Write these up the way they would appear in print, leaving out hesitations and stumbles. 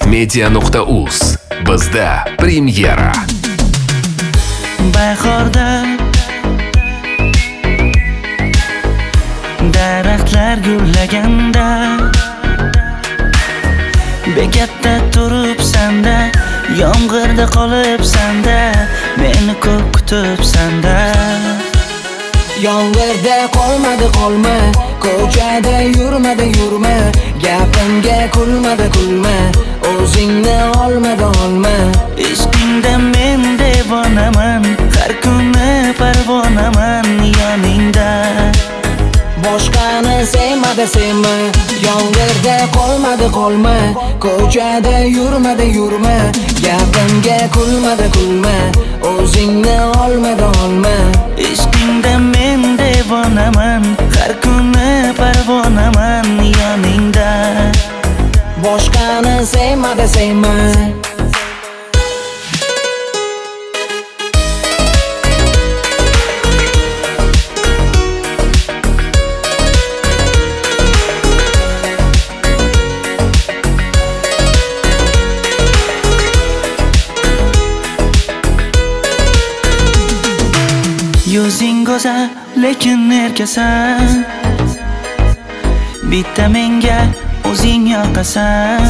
bestmedia.uz. Bizda premyera. Bahorda daraxtlar gullaganda, bekatda turibsanda, yomg'irda qolibsanda, meni ko'p kutibsanda. Yomg'irda qolma, ko'chada yurma, gapimga kulma, o'zingni olma. Ishqingda men devonaman, har kuni parvonaman yoningda. Boshqani sevma, yomg'irda qolma, ko'chada yurma, gapimga kulma, o'zingni olma. Ishqingda men devonaman, har kuni parvonaman yoningda. Boshqani sevma. Yuzing go'zal, lekin erkasan. Bitta menga o'zing yoqasan.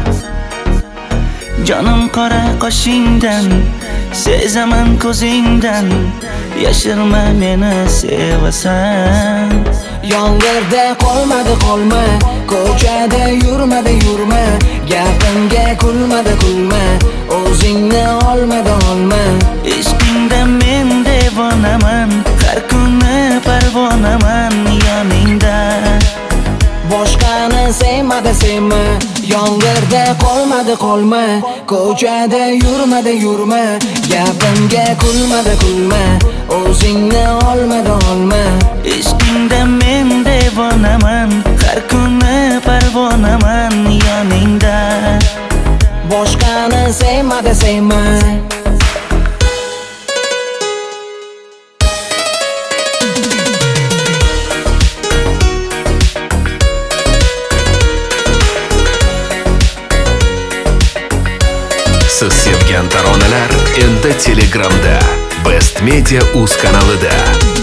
Jonim qora qoshingdan, sezaman ko'zingdan, yashirma meni sevasan. Yomg'irda qolma, ko'chada yurma, gapimga kulma, o'zingni olma. Ishqingda men devonaman, har kuni parvonaman yoningda. Boshqani sevma, yomg'irda qolma, ko'chada yurma, gapimga kulma, o'zingni olma. Ishqingda men devonaman, har kuni parvonaman yoningda. Boshqani sevma. Siz sevgan taronalar endi Telegramda, bestmedia.uz kanalida.